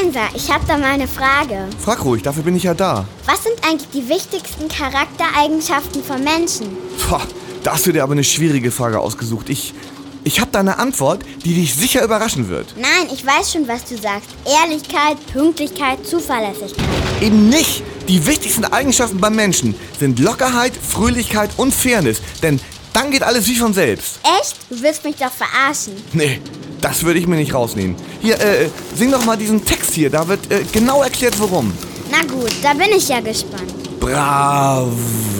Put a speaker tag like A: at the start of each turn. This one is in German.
A: Einser, ich habe da mal eine Frage.
B: Frag ruhig, dafür bin ich ja da.
A: Was sind eigentlich die wichtigsten Charaktereigenschaften von Menschen?
B: Da hast du dir aber eine schwierige Frage ausgesucht. Ich habe da eine Antwort, die dich sicher überraschen wird.
A: Nein, ich weiß schon, was du sagst. Ehrlichkeit, Pünktlichkeit, Zuverlässigkeit.
B: Eben nicht! Die wichtigsten Eigenschaften beim Menschen sind Lockerheit, Fröhlichkeit und Fairness. Denn dann geht alles wie von selbst.
A: Echt? Du willst mich doch verarschen.
B: Nee, das würde ich mir nicht rausnehmen. Hier, sing doch mal diesen Text hier. Da wird genau erklärt, warum.
A: Na gut, da bin ich ja gespannt.
B: Bravo!